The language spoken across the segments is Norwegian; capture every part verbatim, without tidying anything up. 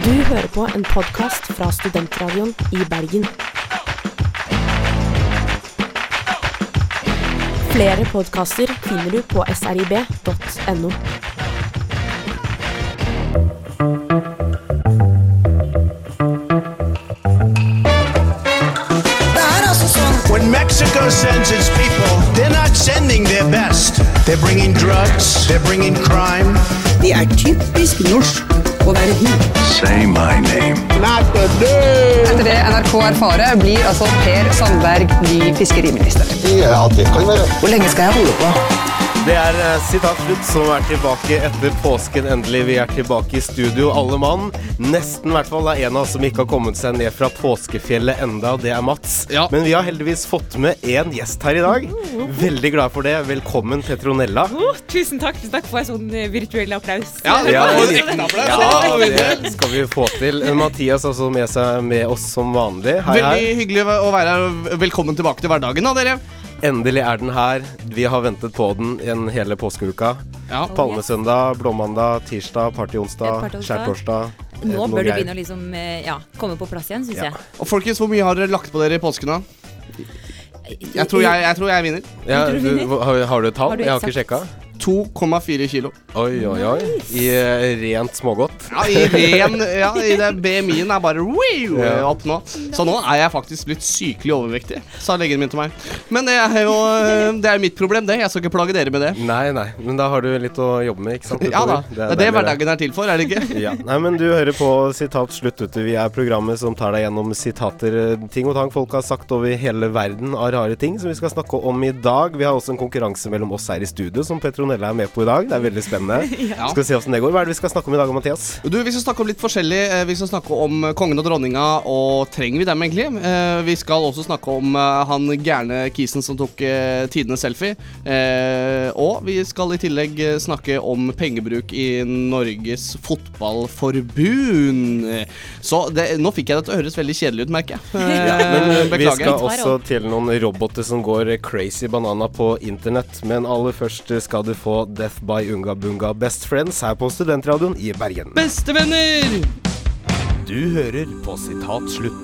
Du hører på en podcast fra Studentradion i Bergen. Flere podcaster finner du på s r i b punktum n o. When Mexico sends its people, they're not sending their best. They're bringing drugs, they're bringing crime. Det er typisk norsk å være hund. Say my name. Not the dude. Etter det N R K erfare blir altså Per Sandberg ny fiskeriminister. Ja, det kan være. Hvor lenge skal jeg holde på? Det er uh, sitat slutt som er tilbake etter påsken endelig. Vi er tilbake i studio, alle mann. Nesten i hvert fall er en av oss som ikke har kommet seg ned fra påskefjellet enda, det er Mats. Ja. Men vi har heldigvis fått med en gjest her i dag. Veldig glad for det. Velkommen, Petronella. Oh, tusen takk, tusen takk for en sånn virtuell applaus. Ja, Ja, det var en applaus. Ja, det skal vi få til. Mathias er også med, seg, med oss som vanlig. Hei, hei. Veldig hyggelig å være her. Velkommen tilbake til hverdagen da, dere. Endelig er den her. Vi har ventet på den en hele påskeuka. Ja. Palmesøndag, blåmandag, tirsdag, partyonsdag, Partyonsdag. skjærtorsdag. Nå bør det begynne å liksom, eh, ja, komme på plass igjen, synes Ja. jeg. Og folkens, hvor mye har dere lagt på dere i påsken da? Jeg tror jeg, jeg, tror jeg vinner. Ja, Tror du du, vinner? har, har du et tall? Har du Jeg har ikke eksakt? sjekka. to komma fire kilo. Oi, oi, oi. I eh, rent smågodt. Ja, i ren, ja, i det B M I-en er bare wii, Ja. opp nå. Så nå er jeg faktisk blitt sykelig overvektig, sa legen min til meg. Men det er jo eh, det er jo mitt problem det, jeg skal ikke plage dere med det. Nei, nei, men da har du litt å jobbe med, ikke sant? Ja da, utover? det er det deilig, hverdagen er til for, er det ikke? Ja, nei, men du hører på Sitat slutt ute. Vi er programmet som tar deg gjennom sitater, eh, ting og tang folk har sagt over hele verden av rare ting som vi skal snakke om i dag. Vi har også en konkurranse mellom oss her i studio som Petronella er med på i dag. Det er veldig spennende. Ja. Skal vi se hvordan det går. Hva er det vi skal snakke om i dag, Mathias? Du, vi skal snakke om litt forskjellig. Eh, Vi skal snakke om kongen og dronninga, og trenger vi dem egentlig? Eh, Vi skal også snakke om eh, han gærne kisen som tok eh, tidenes selfie. Eh, Og vi skal i tillegg eh, snakke om pengebruk i Norges fotballforbund. Så det, nå fikk jeg det til å høres veldig kjedelig ut, merker jeg. Eh, Ja, men eh, vi Beklager. skal også til noen roboter som går crazy banana på internett. Men aller først skal du få Death by Unga Bunga Best Friends her på Studentradioen i Bergen. Bestevenner! Du hører på Sitat slutt.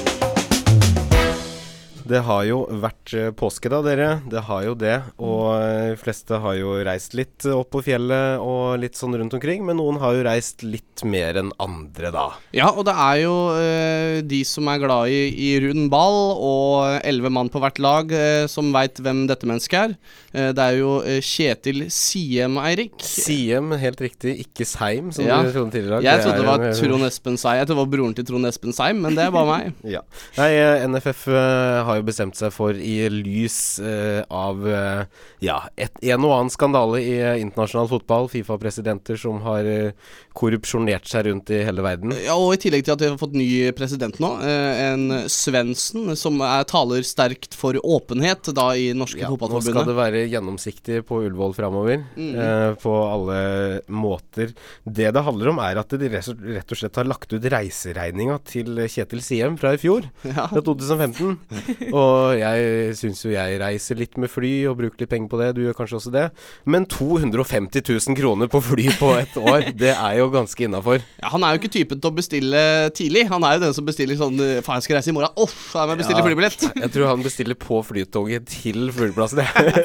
Det har jo vært eh, påske da, dere. Det har jo det. Og eh, de fleste har jo reist litt opp på fjellet og litt sånn rundt omkring. Men noen har jo reist litt mer enn andre da. Ja, og det er jo eh, de som er glad i, i rund ball og elleve mann på hvert lag eh, som vet hvem dette mennesket er. Eh, det er jo eh, Kjetil Siem, Eirik. Siem, helt riktig. Ikke Seim, som Ja. du trodde tidligere. Jeg trodde det var en- Trond Espen Seim. Jeg trodde det var broren til Trond Espen Seim, men det er bare meg. Ja. Nei, eh, N F F eh, har jo bestemt seg for i lys eh, av eh, ja, et, en og annen skandale i eh, internasjonal fotball, FIFA-presidenter som har eh, korrupsjonert seg rundt i hele verden. Ja, og i tillegg til at vi har fått ny president nå, eh, en Svendsen, som er, taler sterkt for åpenhet da i norske Ja, nå skal fotballforbundet. det være gjennomsiktig på Ullevål fremover, Mhm. eh, på alle måter. Det det handler om er at de rett og- rett og slett har lagt ut reiseregninga til Kjetil Siem fra i fjor, Ja. fra to tusen og femten. Og jeg synes jo jeg reiser litt med fly og bruker litt penger på det, du gjør kanskje også det. Men to hundre og femti tusen kroner på fly på et år, det er jo ganske innenfor. Ja, han er jo ikke typen til å bestille tidlig. Han er jo den som bestiller sånn faen, jeg skal reise i morgen. Åh, så er jeg bestiller Ja. flybillett. Jeg tror han bestiller på flytoget til flyplassen.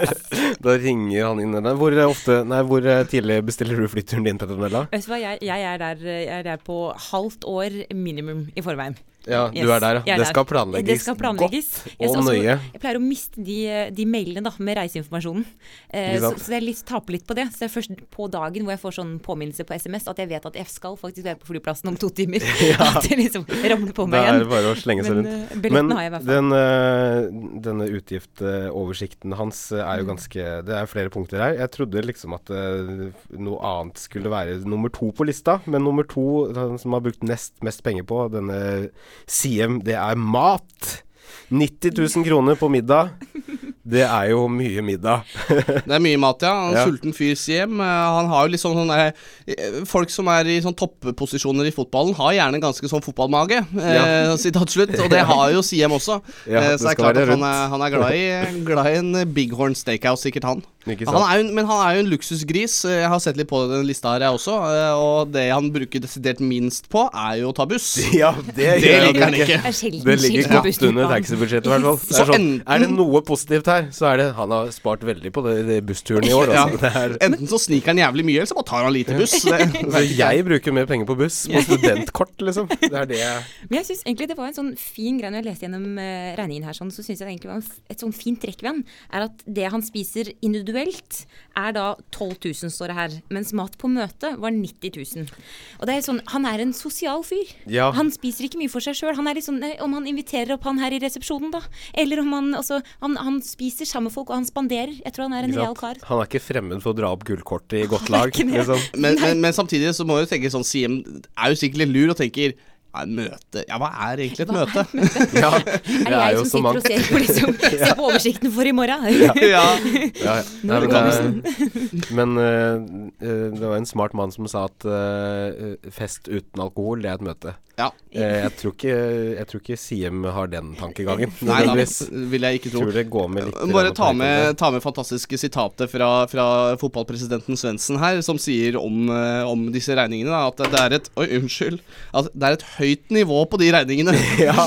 Da ringer han inn der. Hvor ofte, nei, hvor tidlig bestiller du flyturen din, Petronella? Vet du hva, jeg, jeg, er der, jeg er der på halvt år minimum i forveien. Ja, Yes, du er der, jeg ja. er Det der. skal planlegges, Det skal planlegges. godt Yes, og altså, nøye. Jeg pleier å miste de, de mailene da, med reiseinformasjonen. Eh, Ikke så, sant? så jeg litt, taper litt på det. Så det er først på dagen hvor jeg får sånn påminnelse på S M S at jeg vet at jeg skal faktisk være på flyplassen om to timer. At det liksom ramler på meg Da er igjen. det bare å slenge seg Men, rundt. eh, billetten Men har jeg i hvert fall. den, øh, denne utgiftoversikten hans øh, er jo Mm. ganske, det er flere punkter her. Jeg trodde liksom at øh, noe annet skulle være nummer to på lista, men nummer to, den som har brukt nest mest penger på, denne Siem, det er mat. nitti tusen kroner på middag. Det er jo mye middag. Det er mye mat, ja. Han Ja. sulten fyr Siem. Eh, Han har jo litt sånn, sånn eh, folk som er i sånn topposisjoner i fotballen har gjerne ganske sånn fotballmage, eh, Ja. sitat slutt, og det har jo Siem også. Ja, eh, det så det er skal klart være at han rundt. er, han er glad, i, glad i en Bighorn Steakhouse, sikkert han. Ikke Han sant? er jo, en- men han er jo en luksusgris. Jeg har sett litt på den lista her, jeg også. Og det han bruker desidert minst på, er jo å ta buss. Ja, det, Det gjør liker han ikke. ikke. Det er sjelden Det ligger skilt på godt bussen. under taxibudsjettet, i hvert fall. Det Så er, sånn, enten- er det noe positivt her, så er det han har spart veldig på det, det bussturen i år. Ja. Altså. Det er, Enten så sniker han jævlig mye, eller så bare tar han lite buss. Det, altså, jeg bruker mer penger på buss, på studentkort, liksom. Det er det jeg Men jeg synes egentlig det var en sånn fin greie når jeg leste gjennom uh, regningen her, sånn, så synes jeg det egentlig var en f et sånn fint trekk ved han, er at det han spiser individuelt er da tolv tusen, står det her, mens mat på møte var nitti tusen. Og det er sånn, han er en sosial fyr. Ja. Han spiser ikke mye for seg selv. Han er litt sånn, eh, om han inviterer opp han her i resepsjonen da, eller om han, altså, han, han spiser sammen med folk, og han spanderer. Jeg tror han er en ikke real sant? kar. Han er ikke fremmed for å dra opp gullkortet i godt lag. ikke det. Liksom. men, men, men samtidig så må jeg jo tenke sånn, Siem er jo sikkert litt lur og tenker ja, møte, ja, hva er egentlig et Hva møte? Ja, Er det det er jeg jo som så sitter mangt. og ser på, liksom, ser på oversikten for i morgen? ja. Ja, ja. Nei, Når men, kommer det, men øh, øh, det var en smart mann som sa at øh, fest uten alkohol, det er et møte. Ja. Eh, jeg tror ikke, jeg tror ikke Siem har den tankegangen. Nei, da nødvendigvis. vil jeg ikke Jeg tro. tror det går med litt Bare grann ta på med, enkelte. ta med fantastiske sitatet fra, fra fotballpresidenten Svendsen her, som sier om, eh, om disse regningene, da, at det er et Oi, unnskyld. At det er et høyt nivå på de regningene. Ja.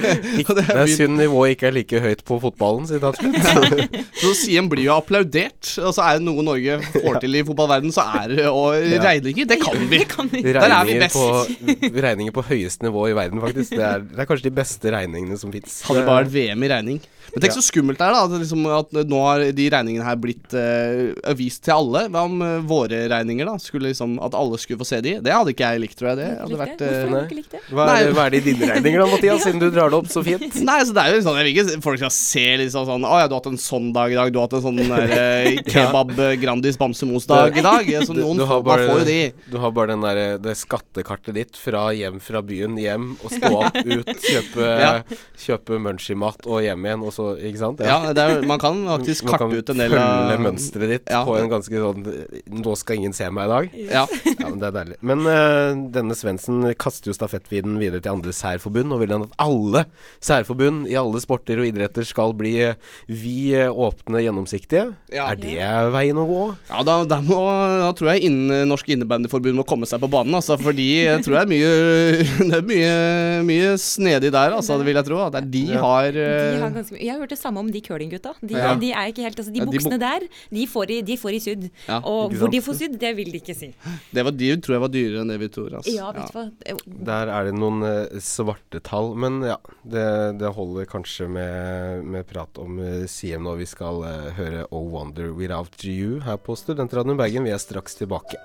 Og Det er begynt- synd nivået ikke er like høyt på fotballen, sier han slutt. Så Siem blir jo applaudert. Og så er det noe Norge får til i fotballverden, så er det og regninger. Det kan vi. Det kan vi. Der er vi Regninger best. på, regninger på høyeste nivå i verden, faktisk. Det er, det er kanskje de beste regningene som fins. Hadde bare vært V M i regning. Men tenk Ja. så skummelt det er, da. At, liksom, at nå har de regningene her blitt uh, vist til alle. Hva om uh, våre regninger, da? Skulle liksom, at alle skulle få se de? Det hadde ikke jeg likt, tror jeg. Det hadde vært Hvorfor uh, har du ikke likt det? Hva er, det- hva er det i dine regninger da, Mathias, siden du drar det opp så fint? Nei, så det er jo sånn Jeg vil ikke folk skal se liksom sånn Å ja, du har hatt en sånn dag i dag. Du har hatt en sånn der, eh, kebab eh, Grandis bamsemos-dag i dag. Så Du, noen du, har får, bare får jo bare, de. du har bare den der, det skattekartet ditt fra hjem fra byen hjem, og stå opp, ut, kjøpe, Ja. kjøpe munchie-mat og hjem igjen, og så, ikke sant? Ja, det er, man kan faktisk Man karte kan ut en del følge mønstret ditt Ja. på en ganske sånn Nå skal ingen se meg i dag. Ja. Ja, men det er deilig. Men øh, denne Svendsen kaster jo stafettviden videre til andre særforbund, og vil han at alle særforbund i alle sporter og idretter skal bli øh, vi øh, åpne, gjennomsiktige. Ja. Er det veien å gå? Ja, da, da, må, da tror jeg innen Norsk Innebandyforbund må komme seg på banen, altså, fordi jeg tror det er mye Det er mye, mye snedig der, altså, det vil jeg tro. At det er de Ja. har De eh, har ganske, mye- jeg har hørt det samme om de curlinggutta. De, Ja. de er ikke helt, altså de Ja, de buksene der, de får i, de får i sydd. Ja, og ikke hvor sant? de får sydd, det vil de ikke si. Det var de tror jeg var dyrere enn det vi tror. Altså. Ja, vet du hva. Der er det noen øh, svarte tall, men ja, det, det holder kanskje med, med prat om uh, Siem når vi skal øh, høre Oh Wonder Without You her på Studentradioen Bergen. Vi er straks tilbake.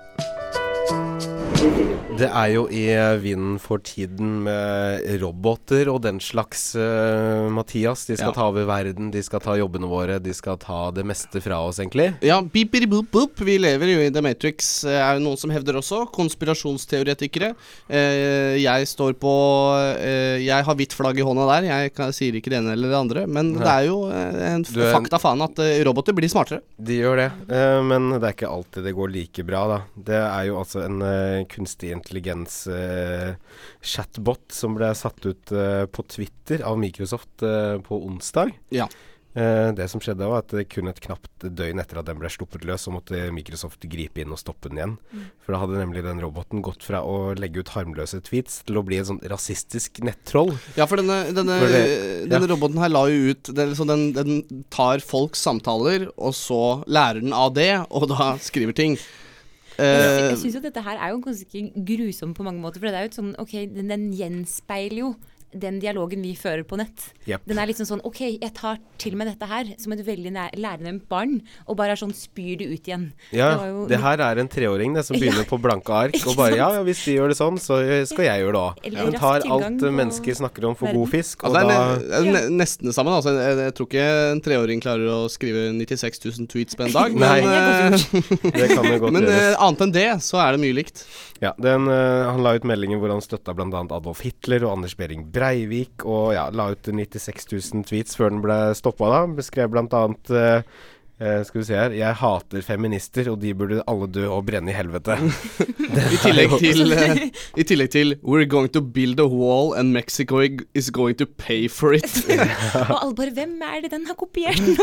Det er jo i vinden for tiden med roboter og den slags, uh, Mathias. De skal Ja. ta over verden, de skal ta jobbene våre, de skal ta det meste fra oss, egentlig. Ja, beepity boop boop. Vi lever jo i The Matrix, eh, er det noen som hevder også. Konspirasjonsteoretikere. Eh, jeg står på eh, Jeg har hvitt flagg i hånda der. Jeg kan, sier ikke det ene eller det andre. Men Nei. det er jo eh, en f- Du er- fakta faen at eh, roboter blir smartere. De gjør det, eh, men det er ikke alltid det går like bra, da. Det er jo altså en eh, kunstig intelligens eh, chatbot som ble satt ut eh, på Twitter av Microsoft eh, på onsdag. Ja. Eh, det som skjedde var at det kun et knapt døgn etter at den ble sluppet løs, så måtte Microsoft gripe inn og stoppe den igjen. For da hadde nemlig den roboten gått fra å legge ut harmløse tweets til å bli en sånn rasistisk nettroll. Ja, for denne, denne, For det- denne ja. roboten her la jo ut den, så den, den tar folks samtaler, og så lærer den av det, og da skriver ting. Jeg, Eh, jeg synes jo dette her er jo ganske grusom på mange måter, for det er jo et sånn, ok, den, den gjenspeiler jo den dialogen vi fører på nett. Yep. Den er liksom sånn, ok, jeg tar til med dette her som et veldig nær- lærenemt barn, og bare er sånn, spyr det ut igjen. Ja, Det var jo- det her er en treåring det som begynner Ja. på blanke ark, Ikke og bare, sant? ja, ja, hvis de gjør det sånn, så skal jeg gjøre det også. Eller Den rask tar tilgang alt på mennesker snakker om for verden. god fisk, ja, og det er, da... ne, det er ne, nesten det samme. Altså. Jeg, jeg tror ikke en treåring klarer å skrive nittiseks tusen tweets på en dag. Nei. Men, eh, Det kan jo godt men gjøres. eh, annet enn det, så er det mye likt. Ja, den, eh, han la ut meldinger hvor han støtta blant annet Adolf Hitler og Anders Behring Breivik, og ja, la ut nittiseks tusen tweets før den ble stoppet da. Beskrev blant annet eh, Uh, skal vi se her. Jeg hater feminister, og de burde alle dø og brenne i helvete. I tillegg til uh, I tillegg til We're going to build a wall and Mexico is going to pay for it. Og alle bare, hvem er det den har kopiert nå?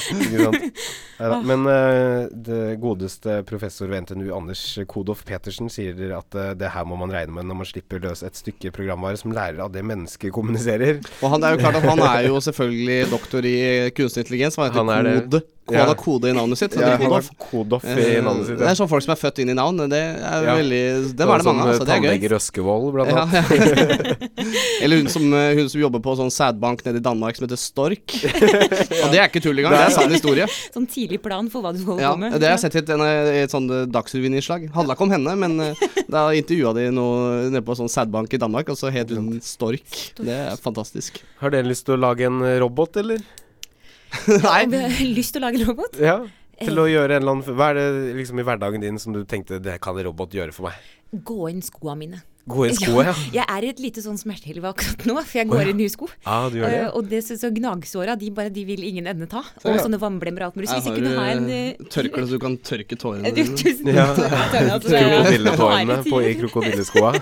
ja, men uh, det godeste professor ved N T N U, Anders Kodolf Petersen, sier at uh, det her må man regne med når man slipper løs et stykke programvare som lærer av det mennesker kommuniserer. Og han er jo klart at han er jo selvfølgelig doktor i kunstig intelligens, han heter han er Kode. Og han har kode i navnet sitt. Ja, han har Kodolf i navnet sitt. Ja. Det er sånn folk som er født inn i navn. Det er ja. veldig Dem er det mange, altså. Det er gøy. Tannlegger Røskevold, blant annet. Ja, ja. Eller hun som, hun som jobber på sånn sædbank nede i Danmark som heter Stork. Og det er ikke tull engang, det er sann historie. Sånn tidlig plan for hva du holder ja, på med. Det har jeg sett i et, en, et sånn Dagsrevyen-innslag. Handla ikke om henne, men da intervjuet de noe nede på sånn sædbank i Danmark, og så het hun Stork. Det er fantastisk. Har dere lyst til å lage en robot, eller? Nei. Har du lyst til å lage en robot? Ja, til å gjøre en eller annen... Hva er det liksom i hverdagen din som du tenkte, det kan en robot gjøre for meg? Gå inn skoene mine. Gå inn sko, ja. Jeg er i et lite sånn smertehelve akkurat nå, for jeg går oh, ja. i nye sko. Ah, du gjør det. Uh, og det så, så gnagsåra, de bare, de vil ingen ende ta. Så, og ja. sånne vannblemmer og alt mulig. Så hvis jeg kunne ha en... Uh, tørker det så du kan tørke tårene. Du, tusen ja. takk. Krokodilletårene på i krokodilleskoa.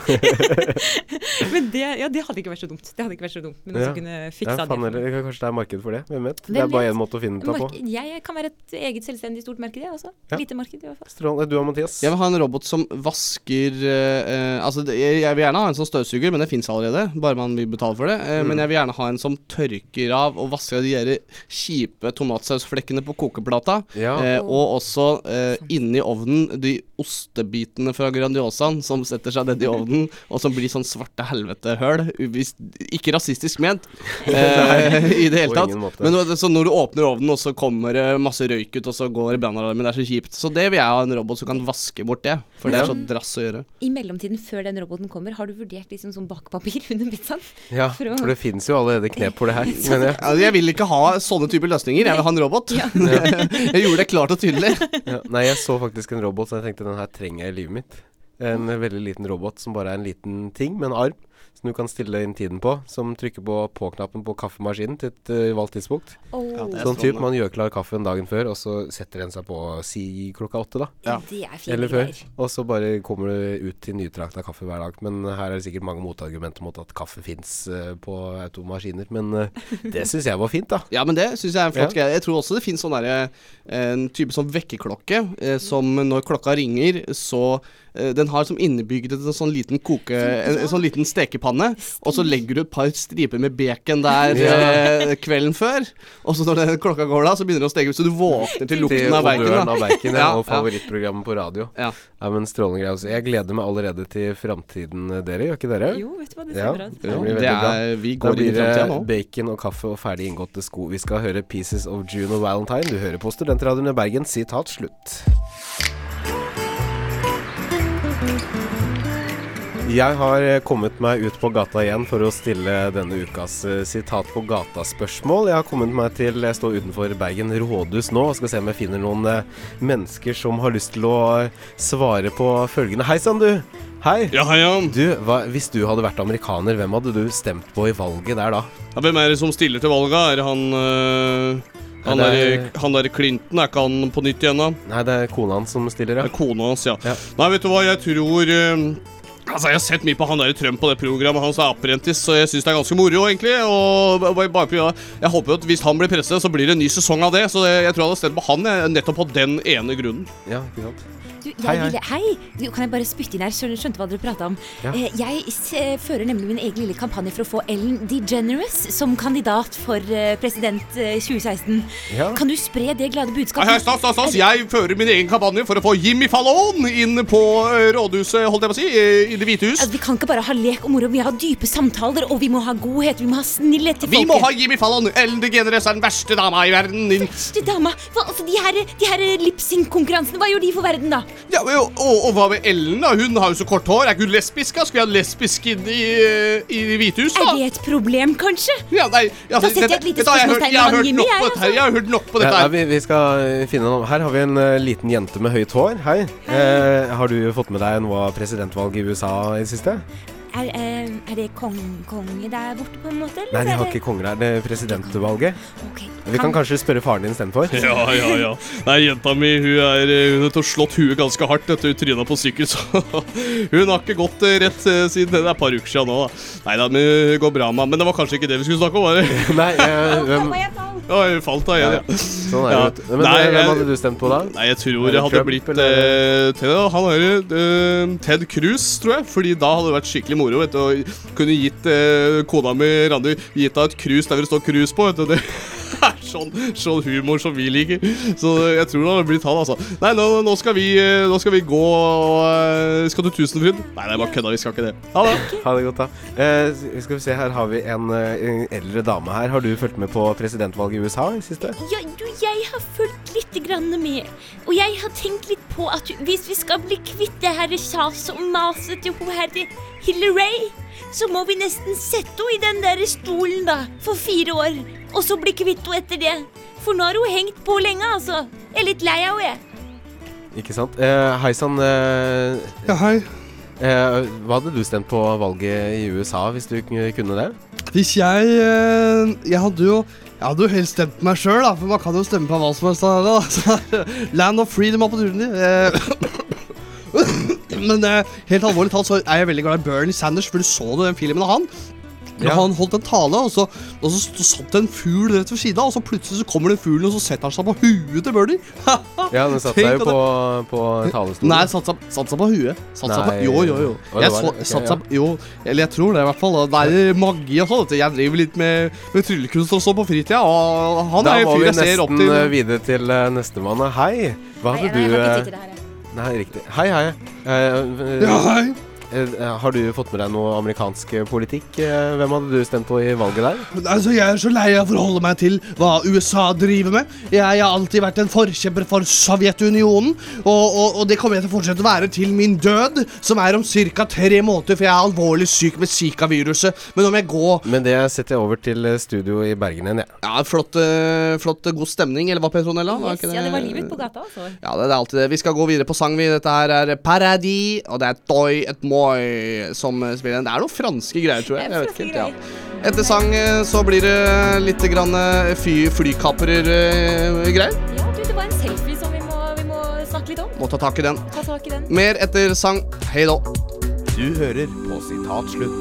Men det, ja, det hadde ikke vært så dumt. Det hadde ikke vært så dumt. Men også ja. kunne fiksa ja, det. Eller, kanskje det er marked for det. Hvem vet? Hvem det er bare en måte å finne det på. Jeg kan være et eget selvstendig stort marked, jeg også. Ja. Lite marked i hvert fall. Strålende. Du og Mathias? Jeg vil ha en robot som vasker... Uh, altså, jeg, jeg vil gjerne ha en sånn støvsuger, men det finnes allerede, bare man vil betale for det. Eh, mm. Men jeg vil gjerne ha en som tørker av og vasker de der kjipe tomatsausflekkene på kokeplata. Ja. Eh, og også eh, inni ovnen, de ostebitene fra Grandiosaen som setter seg ned i ovnen, og som blir sånn svarte helvetehøl. Ikke rasistisk ment eh, i det hele tatt. Men så når du åpner ovnen, og så kommer det masse røyk ut, og så går det brannalarmen, men det er så kjipt. Så det vil jeg ha en robot som kan vaske bort det, for det er så drass å gjøre. I mellomtiden, før den roboten kommer, har du vurdert liksom sånn bakpapir under pizzaen? Ja, for, å... for det finnes jo allerede knep for det her. Men jeg. Ja, jeg vil ikke ha sånne typer løsninger. Jeg vil ha en robot. Ja. Jeg gjorde det klart og tydelig. Ja, nei, jeg så faktisk en robot, så jeg tenkte den her trenger jeg i livet mitt. En veldig liten robot som bare er en liten ting med en arm som du kan stille inn tiden på, som trykker på på-knappen på kaffemaskinen til et uh, valgt tidspunkt. Oh. Ja, sånn typ, man gjør klar kaffen dagen før, og så setter den seg på si klokka åtte da. Ja. Det er fint. Eller før. Og så bare kommer du ut til nytrakta kaffe hver dag. Men her er det sikkert mange motargumenter mot at kaffe finnes uh, på automaskiner. Men uh, det synes jeg var fint da. Ja, men det synes jeg er en flott greie. Jeg tror også det finnes sånn der, en type sånn vekkerklokke, eh, som når klokka ringer, så eh, den har som innebygget en sånn liten koke, en, en sånn liten stekepanne, og så legger du et par striper med bacon der eh, kvelden før, og så når den klokka går da, så begynner det å steke ut, så du våkner til lukten av bacon. Til av bacon, ja, og favorittprogrammet på radio. Ja. Ja, men strålende greier. Jeg gleder meg allerede til fremtiden, dere, gjør ikke dere? Jo, vet du hva, det ser bra ut. Ja, det det er, vi går inn i fremtiden nå. Bacon og kaffe og ferdig inngåtte sko. Vi skal høre Pieces of June og Valentine. Du hører på Studentradioen i Bergen. Sitat slutt. Jeg har kommet meg ut på gata igjen for å stille denne ukas uh, sitat på gata-spørsmål. Jeg har kommet meg til, jeg står utenfor Bergen rådhus nå, og skal se om jeg finner noen uh, mennesker som har lyst til å uh, svare på følgende. Hei sann du! Hei! Ja, hei Jan! Du, hva, hvis du hadde vært amerikaner, hvem hadde du stemt på i valget der da? Ja, hvem er det som stiller til valget? Er han... Uh... Han der, er, han der Clinton, er ikke han på nytt igjen da? Nei, det er kona hans som stiller, ja. Det er kona hans, ja. ja. Nei, vet du hva, jeg tror... Uh, altså, jeg har sett mye på han der Trump på det programmet, han som er apprentice, så jeg synes det er ganske moro, egentlig. Og bare på, jeg håper jo at hvis han blir presset, så blir det en ny sesong av det. Så det, jeg tror jeg hadde stemt på han, nettopp på den ene grunnen. Ja, ikke sant. Du, jeg hei, hei. Ville, hei, du, kan jeg bare spytte inn her, skjønte, skjønte hva dere pratet om. Ja. eh, Jeg eh, fører nemlig min egen lille kampanje for å få Ellen DeGeneres som kandidat for eh, president eh, tjue seksten. Ja. Kan du spre det glade budskapet? Hei, hei, stas, stas, stas. Jeg fører min egen kampanje for å få Jimmy Fallon inn på uh, rådhuset, holdt jeg på å si, uh, i det hvite hus. Altså, vi kan ikke bare ha lek og moro, vi må ha dype samtaler, og vi må ha godhet, vi må ha snillhet til folket. Vi må ha Jimmy Fallon. Ellen DeGeneres er den verste dama i verden. Verste dama? Hva, altså, de her, de her lip-sync-konkurransene, hva gjør de for verden da? Ja, og, og, og hva med Ellen da? Hun har jo så kort hår. Er ikke hun lesbisk da? Skal vi ha lesbisk inn i, i Hvithus da? Er det et problem, kanskje? Ja, nei. Ja, da setter jeg et lite spørsmålstegn med han Jimmy, jeg, altså. Jeg har hørt nok på dette ja, her. Vi, vi skal finne noe. Her har vi en uh, liten jente med høyt hår. Hei. Hei. Eh, har du fått med deg noe av presidentvalget i U S A i det siste? er, er, er det kong, konge der borte på en måte? Eller? Nei, de Er har det- ikke konger her. Det er presidentvalget. Ok. Vi kan kanskje spørre faren din istedenfor. Ja, ja, ja. Nei, jenta mi, hun er Hun har slått huet ganske hardt etter hun tryna på sykkel, så hun har ikke gått eh, rett eh, siden det er et par uker siden nå, da. Nei da, men det går bra, mann. Men det var kanskje ikke det vi skulle snakke om, var det? Nei, eh, hvem Ja, jeg falt da igjen, ja. Sånn er det, Ja. vet du. Men Nei, eh, hvem jeg- hadde du stemt på da? Nei, jeg tror Var det jeg hadde Trump, blitt eller? eh, Ted, Han er eh, Ted Cruz, tror jeg. Fordi da hadde det vært skikkelig moro, vet du. Og kunne gitt eh, kona mi, Randi, gitt deg et krus der hvor det står krus på, vet du. Det er sånn, sånn humor som vi liker. Så jeg tror det hadde blitt han, altså. Nei, nå, nå, skal, vi, eh, nå skal vi gå og Skal du Tusenfryd? Nei, det er bare kødda, vi skal ikke det. Ha det. Ha det godt, da. Eh, skal vi se, her har vi en, eh, en eldre dame her. Har du fulgt med på presidentvalget i U S A i siste? Ja, du, jeg har fulgt litt grann med, og jeg har tenkt litt på at hvis vi skal bli kvitt det her kjas og maset til hun her Hillary, så må vi nesten sette henne i den der stolen da, for fire år, og så bli kvitt henne etter det. For nå har hun hengt på lenge, altså. Jeg er litt lei av henne. Ikke sant? Eh, hei sann. Eh, Ja, hei. eh, hva hadde du stemt på valget i U S A, hvis du k- kunne det? Hvis jeg eh, Jeg hadde jo Jeg hadde jo helst stemt meg sjøl, da. For man kan jo stemme på hva som helst. Da, så, Land of Freedom er på turen din. Eh, Men eh, helt alvorlig talt så er jeg veldig glad i Bernie Sanders, for du så det den filmen av han. Ja. Han holdt en tale, og så, og så st- satt det en fugl rett ved siden av, og så plutselig så kommer den fuglen, og så setter han seg på huet til Bernie. Ja, den satt Tenk seg jo at på, på talerstolen. Nei, satt seg, satt seg på huet. Satt seg på, Nei. jo, jo, jo. Å, det Jeg var så, det. Ok, satt ja. seg, jo, eller jeg tror det i hvert fall. og Det er magi og sånn. vet du. Jeg driver litt med, med tryllekunst og så på fritida, og han Da er en må fyr vi jeg ser opp nesten til. eh, videre til uh, nestemann. Hei, hva Nei, hadde nei, jeg du har ikke eh, tid til det her. jeg. Nei, riktig. Hei, hei. Eh, Ja, hei. eh, har du fått med deg noe amerikansk eh, politikk? Eh, hvem hadde du stemt på i valget der? Altså, Jeg er så lei av å forholde meg til hva U S A driver med. Jeg, jeg har alltid vært en forkjemper for Sovjetunionen, og, og, og det kommer jeg til å fortsette å være til min død, som er om ca. tre måneder, for jeg er alvorlig syk med Zika-viruset. Men nå må jeg gå. Men det setter jeg over til eh, studio i Bergen igjen, jeg. Ja, flott, eh, flott eh, god stemning, eller hva, Petronella? Var Yes, ikke ja, det var livet på gata, altså. Ja, det, det er alltid det. Vi skal gå videre på sang, vi. Dette her er Paradis, og det er Toy et Moi som eh, spiller. Det er noen franske greier, tror jeg. Det er jeg vet ikke franske helt, ja. Etter sang eh, så blir det litt grann eh, fly, flykaprer-greier. Ja, du, det var en selfie som vi må, vi må snakke litt om. Må ta tak i den. Ta tak i den. Mer etter sang. Hei da. Du hører på Sitat Slutt.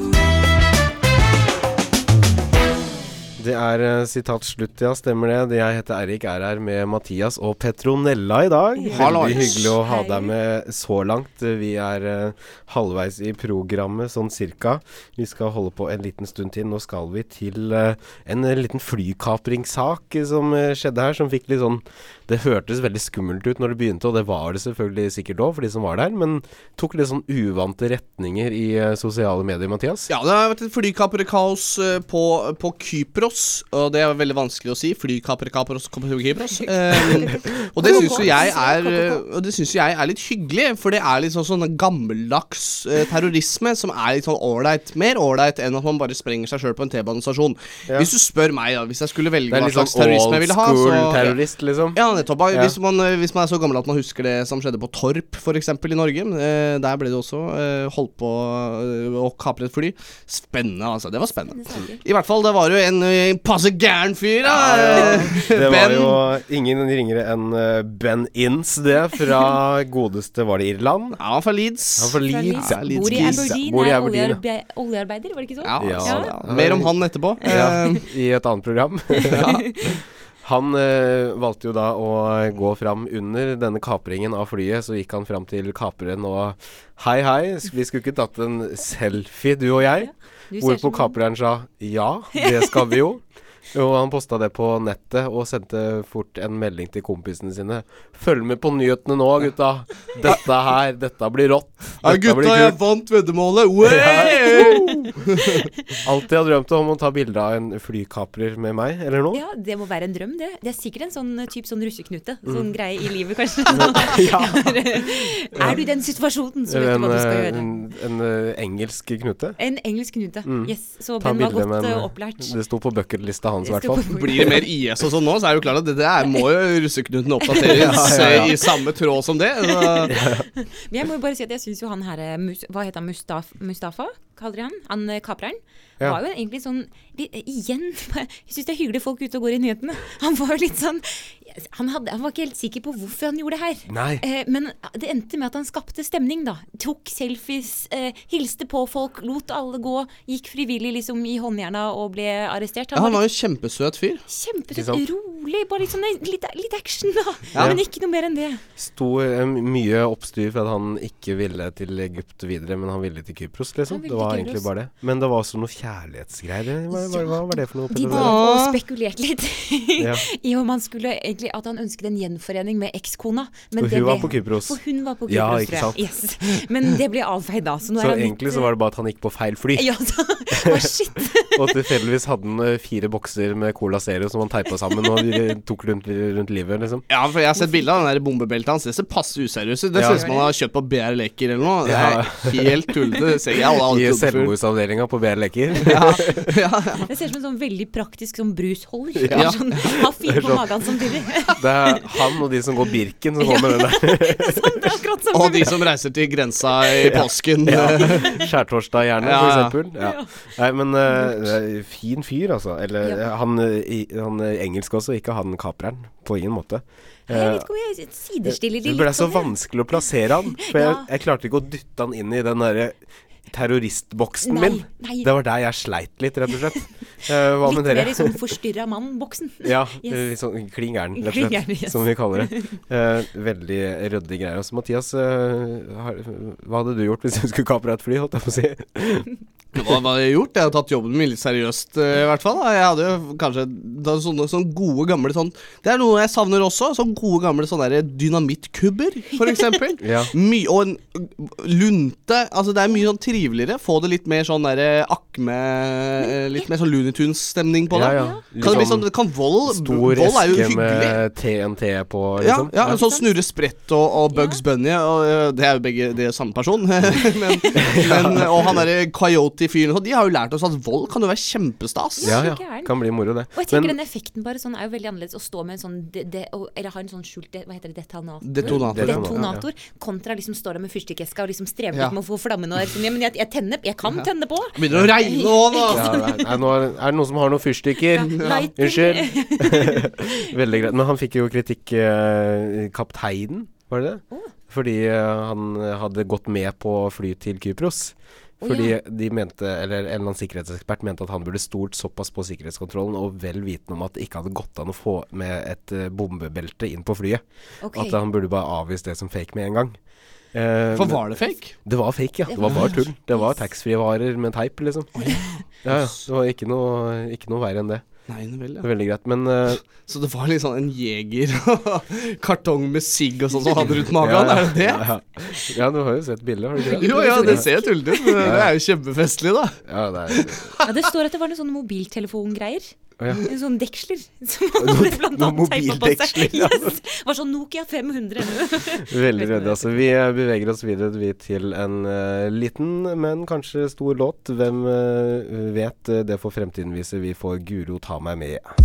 Det er eh, sitat slutt, ja, stemmer det. Jeg heter Eirik, er her med Mathias og Petronella i dag. Hallois. Veldig hyggelig å ha Hei. deg med så langt. Vi er eh, halvveis i programmet, sånn cirka. Vi skal holde på en liten stund til. Nå skal vi til eh, en eh, liten flykapringssak eh, som eh, skjedde her, som fikk litt sånn. Det hørtes veldig skummelt ut når det begynte, og det var det selvfølgelig sikkert også for de som var der, men tok litt sånn uvante retninger i eh, sosiale medier, Mathias. Ja, det har vært et flykaperkaos eh, på, på Kypros, og det er veldig vanskelig å si. Flykaperkaos på Kypros. Eh, og det syns jo jeg er eh, Og det synes jo jeg er litt hyggelig, for det er litt sånn sånn gammeldags eh, terrorisme som er litt sånn ålreit. Mer ålreit enn at man bare sprenger seg sjøl på en T-banestasjon. Ja. Hvis du spør meg, da, hvis jeg skulle velge Det er hva litt slags sånn terrorisme old jeg ville ha, så school terrorist, liksom. Ja, nettopp. Ja. Hvis, man, eh, hvis man er så gammel at man husker det som skjedde på Torp, for eksempel, i Norge. Eh, der ble det også eh, holdt på eh, å kapre et fly. Spennende, altså. Det var spennende. I hvert fall, det var jo en eh, passe gæren fyr, da. Det var Ben. jo ingen ringere enn eh, Ben Ince, det, fra godeste, var det Irland? Ja, han fra Leeds. Han fra Fra Leeds, Leeds. ja. Bor i Leeds, ja. Aberdeen, Bor i er Aberdeen, ja. oljearbe oljearbeider, var det ikke så? Ja, Ja, ja. ja. Mer om han etterpå. Ja, Eh, i et annet program. Han eh, valgte jo da å gå fram under denne kapringen av flyet. Så gikk han fram til kaperen og hei, hei, vi skulle ikke tatt en selfie, du og jeg? Du ser Hvorpå som- kaperen sa ja, det skal vi jo. Og han posta det på nettet og sendte fort en melding til kompisene sine. Følg med på nyhetene nå, gutta. Dette her, dette blir rått. Ja, Dette blir gutta, jeg kult. vant veddemålet. Wey! Alltid har drømt om å ta bilde av en flykaprer med meg, eller noe. Ja, det må være en drøm, det. Det er sikkert en sånn typ sånn russeknute. Mm. Sånn greie i livet, kanskje. Ja. Er du i den situasjonen, så vet En, du hva du skal eh, gjøre. en, en eh, engelsk knute. En engelsk knute. Yes. Så Ta Ben var bilde, godt men eh, opplært. det sto på bucketlista hans i Det hvert sto fall. på- Blir det mer I S og sånn nå, så er det jo klart at dette er, må jo russeknuten oppdateres Ja, ja, ja. eh, i samme tråd som det. Så. Men jeg må jo bare si at jeg syns jo han her eh, Mus Hva heter han? Mustaf Mustafa? kaller han, han eh, kapreren, Ja. var jo egentlig sånn, litt, igjen, jeg synes det er hyggelig folk ute og går i nyhetene. Han var jo litt sånn, han, hadde, han var ikke helt sikker på hvorfor han gjorde det her. Nei. Eh, men det endte med at han skapte stemning da. Tok selfies, eh, hilste på folk, lot alle gå, gikk frivillig liksom i håndjerna og ble arrestert. Ja, han var litt, jo en kjempesøt fyr. Ikke kjempesøt, sant? rolig, bare litt, sånn, litt, litt action da. Ja. Men ikke noe mer enn det. Sto eh, mye oppstyr for at han ikke ville til Egypt videre, men han ville til Kypros, liksom. Han ville Det var til egentlig Kypros. bare det. Men det var også noe kjærlighetsgreier. Hva, hva, hva var det for noe? De Petter? drev og spekulerte litt Ja. i om han skulle egentlig, at han ønsket en gjenforening med ekskona. Men Og det hun var ble- på Kypros. For hun var på Kypros, Ja, tror ikke jeg. sant? Yes. Men det ble avfeid da. Så, nå Så er han egentlig litt, så var det bare at han gikk på feil fly. Ja, så, å shit. Og tilfeldigvis hadde han eh, fire bokser med Cola Zero som han teipa sammen og de tok rundt, rundt livet, liksom. Ja, for jeg har sett bildet av den der bombebeltet hans. Det ser passe useriøst ut. Det Ja. ser ut som han har kjøpt på B R Leker eller noe. Det Ja. er helt tullete. Det ser jeg aldri I aldri trodd før. selvmordsavdelinga på B R Leker. Ja, ja, ja. Det ser ut som en sånn veldig praktisk sånn brusholder. Ja. Sånn, ha fire på Sånn. magen samtidig. Det er han og de som går Birken som går med den der Sånn, det er akkurat som Og de som reiser til grensa i påsken. skjærtorsdag gjerne, Ja, for ja. eksempel. Ja. Nei, men eh, det er fin fyr, altså. Eller Ja. han, eh, i- han eh, engelsk også, ikke han kapreren. På ingen måte. Jeg vet ikke om jeg sidestiller de Det ble litt så sånn, jeg. vanskelig å plassere han, for jeg, Ja. jeg klarte ikke å dytte han inn i den derre terroristboksen Nei, min. nei. Det var der jeg sleit litt, rett og slett. Eh, hva Litt med dere? mer i sånn forstyrra mann-boksen. Ja, Yes. eh, litt sånn klin gæren, rett og Klin slett, gæren, yes. som vi kaller det. Eh, veldig ryddige greier. Altså, Mathias, eh, har, hva hadde du gjort hvis du skulle kapre et fly, holdt jeg på å si? Hva hva har jeg gjort? Jeg har tatt jobben min litt seriøst, eh, i hvert fall. da. Jeg hadde jo kanskje da, sånne, sånne gode gamle sånn Det er noe jeg savner også. Sånne gode gamle sånne der dynamittkubber, for eksempel. Ja. My, og en lunte. Altså det er mye sånn triveligere. Få det litt mer sånn derre Akme eh, Litt mer sånn Looney Tunes-stemning på det. Ja, ja. Kan det bli Litt sånn Kan vold Stor Vold er jo eske hyggelig. med T N T på, Ja, liksom. ja, sånn Snurre Sprett og, og Bugs Bunny, og øh, det er jo begge det er samme person. men, men, og han derre Coyote-fyren, og de har jo lært oss at vold kan jo være kjempestas. Ja, ja. Gæren. Kan bli moro, det. Og jeg tenker Men- den effekten bare sånn er jo veldig annerledes å stå med en sånn de, de, og- eller ha en sånn skjult de, hva heter det, detonator, Detonator. Detonator. detonator kontra liksom stå der med fyrstikkeska og liksom streve Ja. litt med å få flammen og sånn, ja, men jeg, jeg tenner, jeg kan tenne på. Begynner å regne nå, nå! Ja, nei, nei, nå er, er det noen som har noen fyrstikker? Lighter. Unnskyld. Veldig greit. Men han fikk jo kritikk, eh, kapteinen, var det det? Fordi eh, han hadde gått med på fly til Kypros. Fordi ja. de mente, eller en eller annen sikkerhetsekspert mente at han burde stolt såpass på sikkerhetskontrollen og vel vitende om at det ikke hadde gått an å få med et eh, bombebelte inn på flyet. Ok. At han burde bare avvist det som fake med en gang. Eh, For men- var det fake? Det var fake, ja. Det var bare tull. Det var taxfree-varer med teip, liksom. Ja, ja. Det var ikke noe, ikke noe verre enn det. Nei, det vel, ja. Veldig greit. Men eh, Så det var litt sånn en jeger og kartong med sigg og sånn som hadde rundt magen, ja, ja. er det det? Ja, ja, du har jo sett bildet, har du ikke det? Jo, ja, det ser tullete ut, men det er jo kjempefestlig, da. Ja, det er Ja, det står at det var noen sånne mobiltelefongreier. Å, ja. En sånn deksler som han hadde blant Noen annet teipet på seg. mobildeksler, ja. Yes. Var sånn Nokia fem hundre. veldig ryddig. Altså, vi eh, beveger oss videre vi, til en eh, liten, men kanskje stor låt. Hvem eh, vet? eh, Det får fremtiden vise. Vi får Guro ta meg med.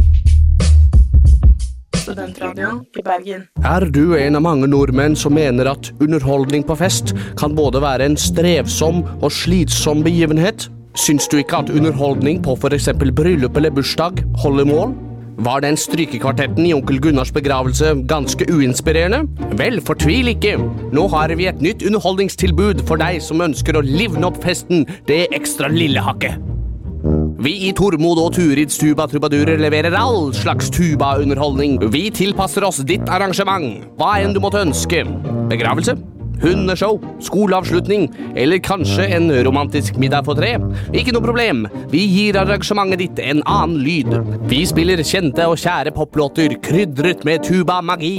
Studentradioen i Bergen. Er du en av mange nordmenn som mener at underholdning på fest kan både være en strevsom og slitsom begivenhet? Syns du ikke at underholdning på for eksempel bryllup eller bursdag holder mål? Var den strykekvartetten i onkel Gunnars begravelse ganske uinspirerende? Vel, fortvil ikke. Nå har vi et nytt underholdningstilbud for deg som ønsker å livne opp festen det ekstra lille hakket. Vi i Tormod og Turids Tuba Trubadurer leverer all slags tuba-underholdning. Vi tilpasser oss ditt arrangement, hva enn du måtte ønske. Begravelse, hundeshow, skoleavslutning, eller kanskje en romantisk middag for tre. Ikke noe problem, vi gir arrangementet ditt en annen lyd. Vi spiller kjente og kjære poplåter, krydret med tuba-magi.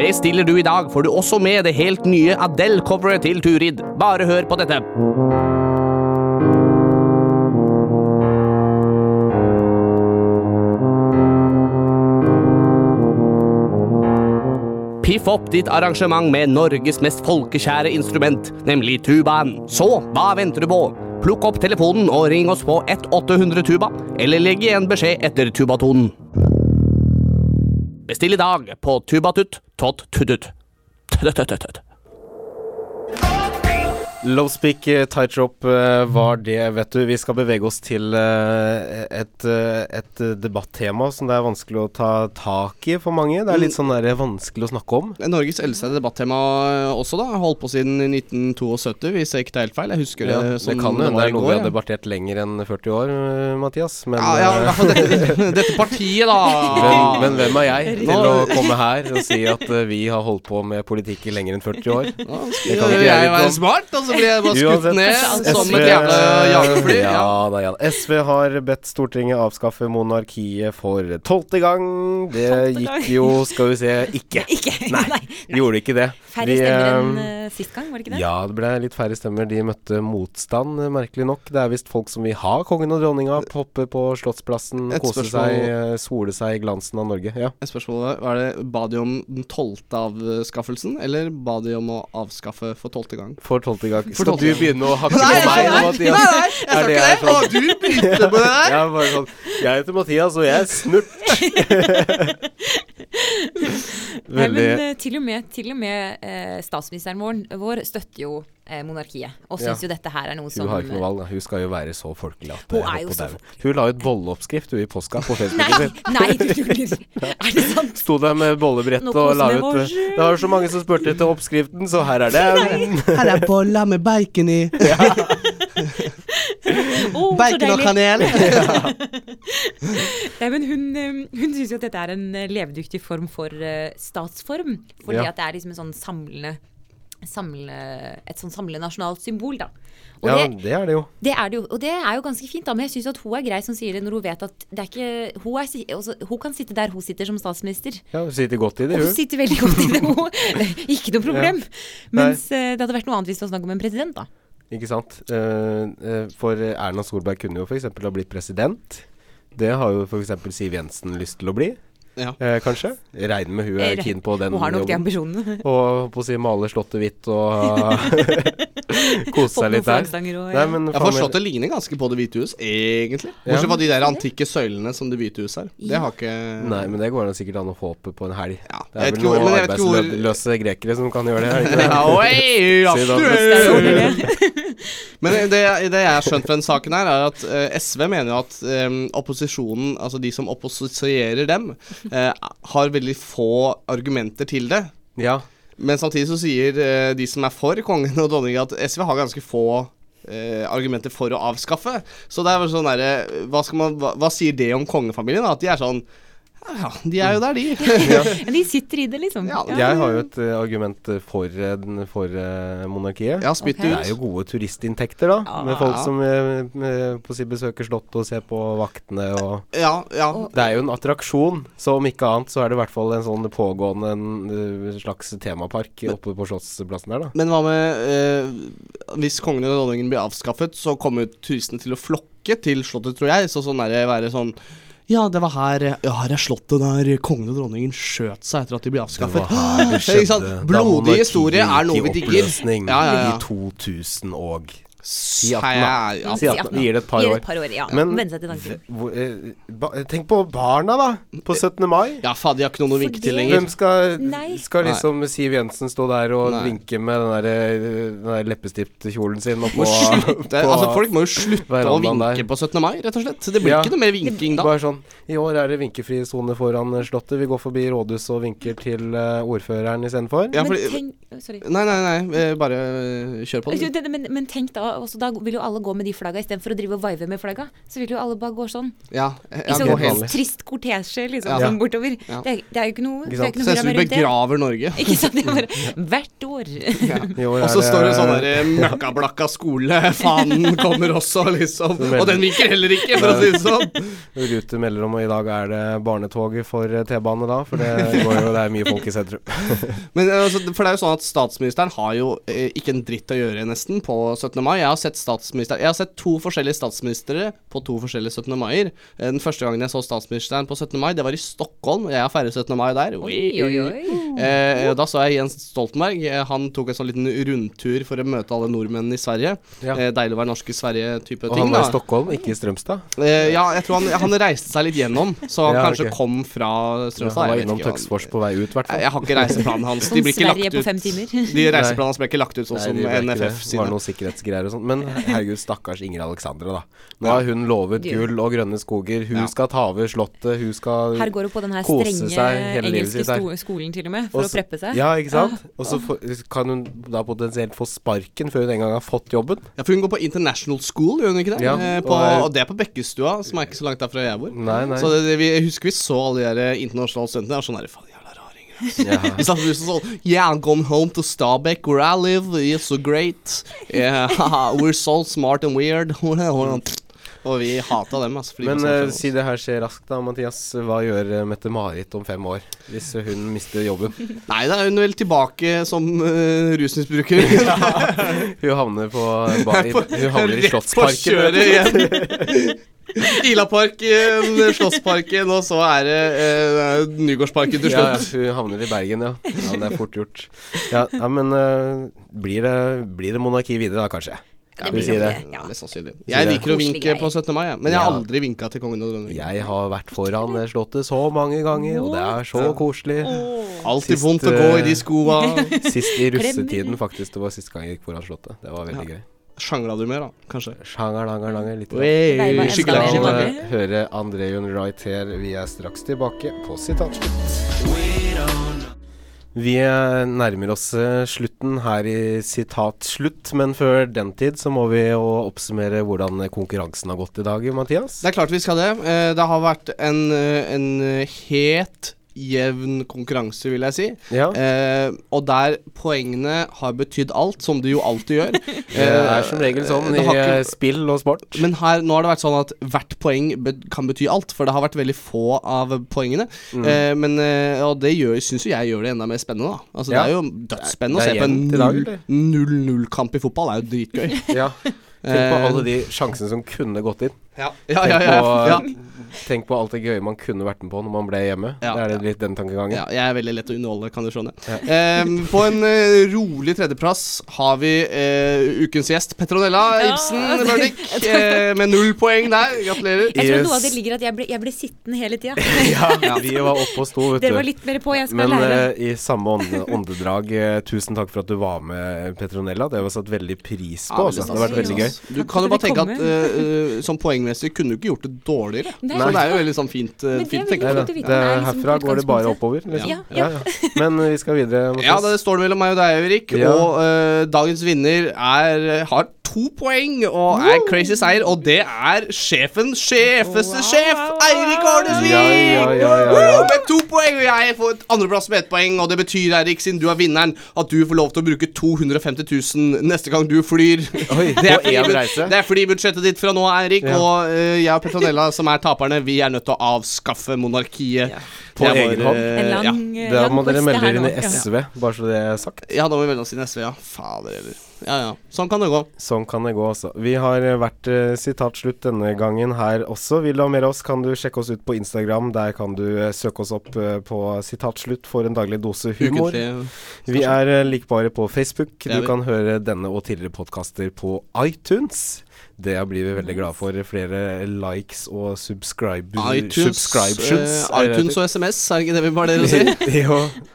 Bestiller du i dag, får du også med det helt nye Adele-coveret til Turid. Bare hør på dette. Piff opp ditt arrangement med Norges mest folkekjære instrument, nemlig tubaen. Så, hva venter du på? Plukk opp telefonen og ring oss på ett åtte hundre tuba, eller legg igjen beskjed etter tubatonen. Bestill i dag på tubatut, tot tutut. Tøtøtøtøt. Lovespeak Tightrope var det, vet du. Vi skal bevege oss til et, et debattema som det er vanskelig å ta tak i for mange. Det er litt sånn der vanskelig å snakke om. Norges eldste debattema også da, holdt på siden nitten syttito, hvis jeg ikke tar helt feil. Jeg husker det ja, som det kan det jo, var det er i noe går. vi har debattert lenger enn førti år, Mathias. Men, ja, ja, i hvert fall dette, dette partiet da. Men, men hvem er jeg til å komme her og si at vi har holdt på med politikk i lenger enn førti år? Ja, skal jeg, jeg være smart, altså. Så blir jeg bare skutt ned som et jævla jagerfly. Ja, da, ja. S V har bedt Stortinget avskaffe monarkiet for tolvte gang. Det gikk jo, skal vi se, ikke. Ikke. Nei, Nei, nei. Gjorde ikke det. Færre stemmer enn uh, sist gang, var det ikke det? Ja, det ble litt færre stemmer. De møtte motstand, merkelig nok. Det er visst folk som vil ha kongen og dronninga, poppe på Slottsplassen, Et kose spørsmål. seg, sole seg i glansen av Norge. Ja. Et spørsmål var det, ba de om den tolvte avskaffelsen, eller ba de om å avskaffe for tolvte gang? For tolvte gang. For Skal tolvte du gang. begynne å hakke Nei, på meg? nei, Mathias? nei, nei, jeg Er sa det ikke jeg det. sånn- Å, du begynte på det der. Ja, bare sånn. Jeg heter Mathias, og jeg er snurt. Nei, Veldig. men uh, til og med, til og med uh, statsministeren vår, vår støtter jo uh, monarkiet, og synes Ja. jo dette her er noe Hun som... har ikke noe valg, da. Hun skal jo være så folkelig at Hun det er jo på så dauen. Hun la ut bolleoppskrift hun i påska på Nei, Facebook. nei, du tuller. Er det sant? Sto der med bollebrett Nå og la koser vi ut oss. Det var så mange som spurte etter oppskriften, så her er det. Her er boller med bacon i. Åh, så Bacon og deilig. kanel. Nei, men hun, um, hun synes jo at dette er en uh, levedyktig form for uh, statsform, fordi Ja. at det er liksom en sånn samlende, samle, et sånn samlende nasjonalt symbol da. Og Ja, det, det er det jo. det er det jo, og det er jo ganske fint da, men jeg synes at hun er grei som sier det når hun vet at det er ikke, hun, er, si- altså, hun kan sitte der hun sitter som statsminister. Ja, Hun sitter godt i det, Og hun hun. sitter veldig godt i det, hun. Ikke noe problem. Nei. Mens uh, det hadde vært noe annet hvis det var snakk om en president da. Ikke sant? Eh, eh, For Erna Solberg kunne jo for eksempel ha blitt president. Det har jo for eksempel Siv Jensen lyst til å bli. Ja. Eh, kanskje. Jeg regner med hun er keen på den Hun har nok de jobben. ambisjonene. Og på å si male slottet hvitt og kose Fått seg noen litt der. flaggstanger og, Nei, ja. men Jeg har faen, forstått det ligner ganske på Det hvite hus, egentlig. Ja. Bortsett fra de der antikke søylene som Det hvite hus er. Det har ikke... Nei, men det går da sikkert an å få opp på en helg. Ja, Det er jeg vet vel ikke hvor- noen men jeg vet ikke hvor- arbeidsløse grekere som kan gjøre det. Er det ikke det? Ja, oi, Si aktuelt. det. Men det, det jeg har skjønt fra den saken her, er at eh, S V mener jo at eh, opposisjonen, altså de som opposisierer dem, eh, har veldig få argumenter til det. Ja. Men samtidig så sier eh, de som er for kongen og dronningen at S V har ganske få eh, argumenter for å avskaffe. Så det er vel sånn derre hva, skal man- hva, hva sier det om kongefamilien? Da? At de er sånn ja, de er jo der, de. Ja, de sitter i det liksom. Ja, Jeg har jo et uh, argument uh, for, uh, den- for uh, monarkiet. Ja, spytt Ok. Det er jo gode turistintekter, da. Ja. Med folk som uh, med, på å si besøker slottet og ser på vaktene og Ja, ja. Det er jo en attraksjon, så om ikke annet så er det i hvert fall en sånn pågående en, uh, slags temapark oppe på Slottsplassen der, da. Men hva med eh, hvis kongen og dronningen blir avskaffet, så kommer turistene til å flokke til slottet, tror jeg. Så sånn er det være sånn ja, det var her Ja, her er slottet der kongen og dronningen skjøt seg etter at de ble avskaffet. Det var her det Ikke sant? skjedde. Da Blodig monarkiet historie er noe gikk vi i digger. oppløsning Ja, ja, ja. I to tusen og Si Ja, atten, da. ja, Si atten. Vi gir det et par Gir det år. et par år, ja. Men Venne seg til tanken. hvor, eh, ba, tenk på barna, da. På syttende mai. Ja, faen, de har ikke noen å vinke til lenger. Hvem skal, Nei. skal liksom Siv Jensen stå der og Nei. vinke med den der, den der leppestiftkjolen sin oppå Må slutte. Altså, folk må jo slutte å verandaen vinke der. på syttende mai, rett og slett. Det blir Ja. ikke noe mer vinking da. Bare sånn I år er det vinkefri sone foran Slottet. Vi går forbi rådhuset og vinker til uh, ordføreren istedenfor. Ja, Men fordi- tenk, sorry. Nei, nei, nei, eh, bare eh, kjør på den. Men, men, men tenk da og så da vil jo alle gå med de flagga i stedet for å drive og vive med flagga. Så vil jo alle bare gå sånn. Ja, I ja, sånn gå helt. trist kortesje, liksom, Ja. sånn bortover. Ja. Det, er, det er jo ikke noe, Ikke det er sant? ikke noe Ser ut som drama du rundt det. begraver Norge. Ikke sant? Det er bare hvert år. I år Og er så står det det- sånn der møkkablakka skole, fanen kommer også, liksom. Og den viker heller ikke, for å si det sånn. Rute melder om, og i dag er det barnetoget for eh, T-bane da, for det går jo, det er mye folk i sentrum. Men altså, for det er jo sånn at statsministeren har jo eh, ikke en dritt å gjøre nesten på syttende mai. Jeg har sett statsminister Jeg har sett to forskjellige statsministere på to forskjellige syttende maier. Eh, Den første gangen jeg så statsministeren på syttende mai, det var i Stockholm. Jeg har feiret syttende mai der. Oi, oi, oi. Eh, og da så jeg Jens Stoltenberg. Eh, Han tok en sånn liten rundtur for å møte alle nordmennene i Sverige. Ja. Eh, deilig å være norsk i Sverige-type Og ting. han var da. i Stockholm, ikke i Strømstad. Eh, ja, jeg tror han, han reiste seg litt gjennom, så han Ja, kanskje ok. kom fra Han Strømstad. var Jeg vet innom ikke hva han- Tøksfors på vei ut, i hvert fall. Jeg har ikke reiseplanen hans. De Om blir ikke Sverige lagt på ut. fem timer. De reiseplanene hans ble ikke lagt ut sånn Nei, som de ble ikke N F F det. Det sine. var noen sikkerhetsgreier og sånt. Men herregud, stakkars Ingrid Alexandra, da. Nå har hun lovet Du. gull og grønne skoger. Hun Ja. skal ta over slottet. Hun skal Her går hun på den her kose strenge seg hele livet engelske sitt her. sto skolen til og med, for Og å så- preppe seg. Ja, ikke sant? Og så får- kan hun da potensielt få sparken før hun en gang har fått jobben. Ja, for hun går på International School, gjør hun ikke det? Ja, eh, på, og er- og det er på Bekkestua, som er ikke så langt derfra jeg bor. Nei, nei. Så det, det, vi, jeg husker vi så alle de der internasjonale studentene. Det er sånn der, faen, jævla raringer. Altså. Ja. Vi satt på bussen sånn, yeah, I'm going home to Stabekk, where I live. It's so great. Yeah, haha, we're so smart and weird. Og vi hatet dem, altså. fordi Men vi var eh, sånn- si det her skjer raskt da, Mathias. Hva gjør eh, Mette-Marit om fem år, hvis hun mister jobben? Nei, da er hun vel tilbake som uh, rusmisbruker. Hun havner på, ba, i, hun havner i Rett på Slottsparken. kjøret igjen. Ilaparken, Slottsparken, og så er det uh, Nygårdsparken til Ja, ja, slutt. hun havner i Bergen, ja. Ja, det er fort gjort. Ja, ja men eh, blir, det, blir det monarki videre da, kanskje? Det Skal vi blir si nok det? det, ja. Ja, mest sannsynlig. det. Jeg liker å Koselig vinke greier. på syttende mai, jeg. Men jeg har Ja. aldri vinka til kongen og dronningen. Jeg har vært foran det slottet så mange ganger, og det er så koselig. Alltid Sist, vondt å gå i de eh, skoa. Sist i Klemmer. russetiden, faktisk. Det var sist gang jeg gikk foran slottet. Det var veldig gøy. Sjangla du mer, da? Kanskje? Sjanger, langer, langer, litt. Nei, hva Vi en skal skal være eh, vanlig? høre André Jon Wright her. Vi er straks tilbake på Sitatslutt. Vi eh, nærmer oss eh, slutten her i Sitatslutt, men før den tid så må vi jo oppsummere hvordan konkurransen har gått i dag, Mathias. Det er klart vi skal det. Eh, Det har vært en, eh, en het, jevn konkurranse, vil jeg si. Ja, Eh, og der poengene har betydd alt, som det jo alltid gjør. det er som regel sånn det i har ikke- eh, spill og sport. Men her, nå har det vært sånn at hvert poeng be kan bety alt, for det har vært veldig få av poengene. Mm. Eh, men, eh, og det gjør, synes jo jeg gjør det enda mer spennende, da. Altså, Ja. Det er jo dødsspennende å Det er se på en jevnt i dag, eller? null null-kamp i fotball. Det er jo dritgøy. Ja. Tenk på Eh, alle de sjansene som kunne gått inn. Ja, ja, ja. Tenk ja, på, ja. tenk på alt det gøye man kunne vært med på når man ble hjemme. Ja, det er det litt den tankegangen. Ja, jeg er veldig lett å underholde, kan du skjønne. Eh, på en eh, rolig tredjeplass har vi eh, ukens gjest, Petronella Ja. Ibsen Mørnik, eh, med null poeng der. Gratulerer. Jeg tror Yes. noe av det ligger at jeg ble, jeg ble sittende hele tida. Ja, vi var oppe og sto, vet Dere du. var litt mer på, jeg skal Men lære. eh, i samme ånde, åndedrag, eh, tusen takk for at du var med, Petronella. Det har vi satt veldig pris på. Ja, altså. veldig Det har vært veldig gøy. Du kan jo At bare tenke dere at eh, eh, som poengmester kunne du ikke gjort det dårligere. Nei. Så det er jo veldig sånn fint, eh, Men det er fint veldig tenkt. Nei, da, fint å vite. det, Det er liksom herfra går det bare utgangspunktet. oppover. Liksom. Ja, ja. Men eh, vi skal videre. Mathias. Ja, det står mellom meg og deg, Erik. Ja. Og eh, dagens vinner er, har to poeng og er crazy seier. Og det er sjefen, sjefeste sjef, Eirik Årdesvik! Ja, ja, ja, ja, ja. Woo! Med to poeng, og jeg får et andreplass med ett poeng. Og det betyr, Eirik, siden du er vinneren, at du får lov til å bruke to hundre og femti tusen neste gang du flyr. Oi, Det er, på én flybud- reise? det er flybudsjettet ditt fra nå, Eirik. Ja. Og eh, jeg og Petronella, som er taperne, vi er nødt til å avskaffe monarkiet. Ja. På Det er egen vår, hånd? eh, En lang, ja. eh, Da lang må dere quest melde her dere inn nå. i S V, bare så det er sagt. ja, da må vi melde oss inn i S V, ja. Fader heller. Ja, ja. Sånn kan det gå. Sånn kan det gå, altså. Vi har eh, vært uh, sitatslutt denne gangen her også. Vil du ha mer av oss, kan du sjekke oss ut på Instagram. Der kan du eh, søke oss opp eh, på sitatslutt for en daglig dose humor. Ukentlig. Vi er uh, likbare på Facebook. Det er Du vi. kan høre denne og tidligere podkaster på iTunes. Det blir vi veldig glad for. Flere likes og subscribe iTunes, subscriptions. eh, iTunes og S M S, er det ikke det vi bare dere å si? jo.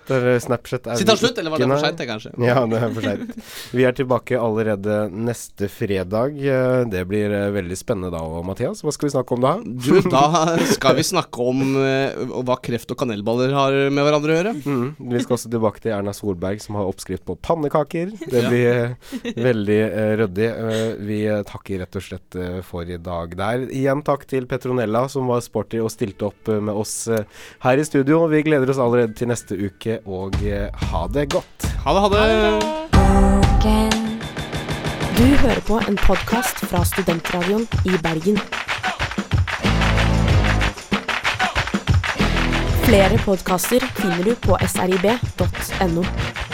Der Snapchat er Sitt av slutt, eller var det ikke- for sent, det kanskje? Ja, det er for sent. Vi er tilbake allerede neste fredag. Det blir veldig spennende da, og Mathias, hva skal vi snakke om da? Du, da skal vi snakke om uh, hva kreft og kanelballer har med hverandre å gjøre. Mm, vi skal også tilbake til Erna Solberg, som har oppskrift på pannekaker. Det blir uh, veldig uh, røddig. Uh, vi takker rett og slett uh, for i dag der. Igjen takk til Petronella, som var sporty og stilte opp uh, med oss uh, her i studio. Vi gleder oss allerede til neste uke, og uh, ha det godt. Ha det, ha det. Du hører på en podcast fra Studentradioen i Bergen. Flere podcaster finner du på s r i b punktum n o.